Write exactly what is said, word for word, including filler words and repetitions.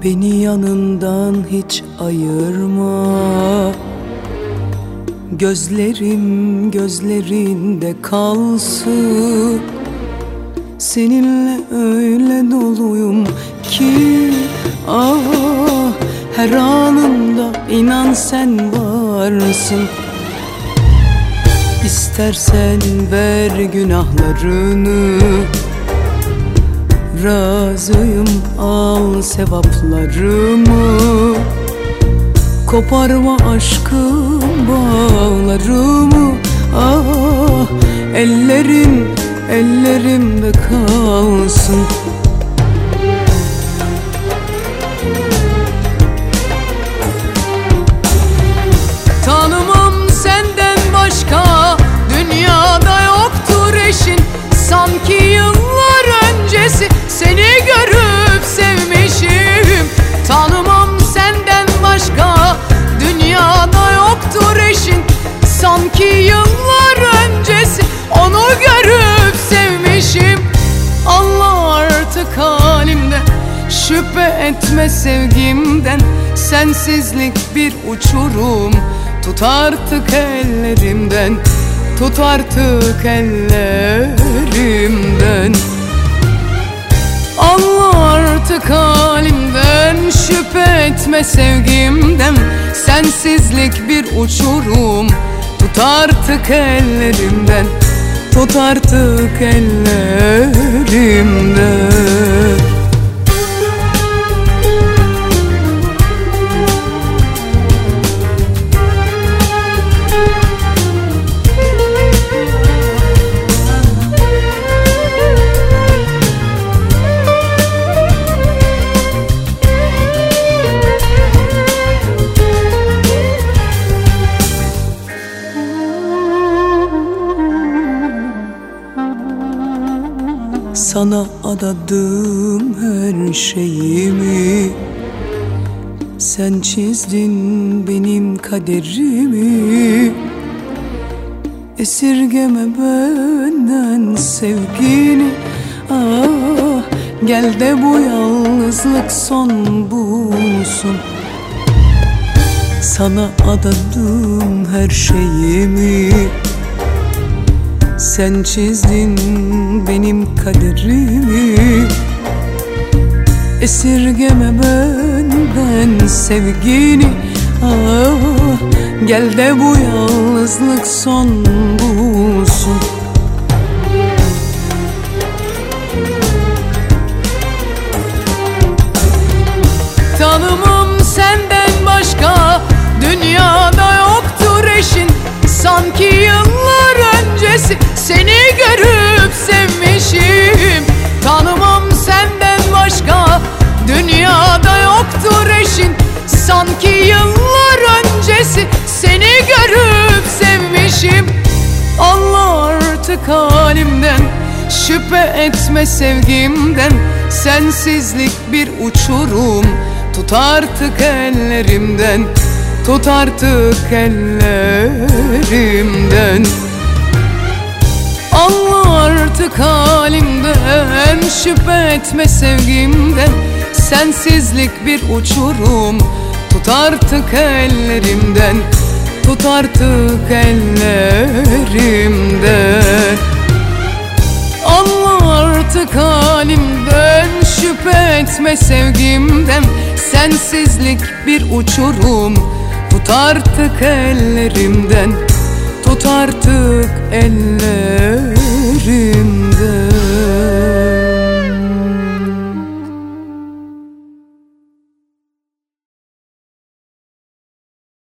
Beni yanından hiç ayırma. Gözlerim gözlerinde kalsın. Seninle öyle doluyum ki ah, her anımda inan sen varsın. İstersen ver günahlarını, razıyım al sevaplarımı. Koparma aşkım bağlarımı. Ah, ellerin ellerimde kalsın. Tanımam senden başka, dünyada yoktur eşin. Sanki yıllar öncesi seni görüp sevmişim. Tanımam senden başka, dünyada yoktur eşin. Sanki yıllar öncesi onu görüp sevmişim. Allah artık halimden, şüphe etme sevgimden. Sensizlik bir uçurum, tut artık ellerimden. Tut artık ellerimden. Allah artık halimden, şüphe etme sevgimden. Sensizlik bir uçurum, tut artık ellerimden. Tut artık ellerimden. Sana adadım her şeyimi. Sen çizdin benim kaderimi. Esirgeme benden sevgini. Ah, gel de bu yalnızlık son bulsun. Sana adadım her şeyimi. Sen çizdin benim kaderimi. Esirgeme benden sevgini. Ah, gel de bu yalnızlık son bulsun. Tanımam senden başka, dünyada yoktur eşin. Sanki yıllar öncesi seni görüp sevmişim. Tanımam senden başka, dünyada yoktur eşin. Sanki yıllar öncesi seni görüp sevmişim. Allah artık halimden, şüphe etme sevgimden. Sensizlik bir uçurum, tut artık ellerimden. Tut artık ellerimden. Allah artık halimden, şüphe etme sevgimden. Sensizlik bir uçurum, tut artık ellerimden. Tut artık ellerimden. Allah artık halimden, şüphe etme sevgimden. Sensizlik bir uçurum, tut artık ellerimden. Tut artık ellerimden.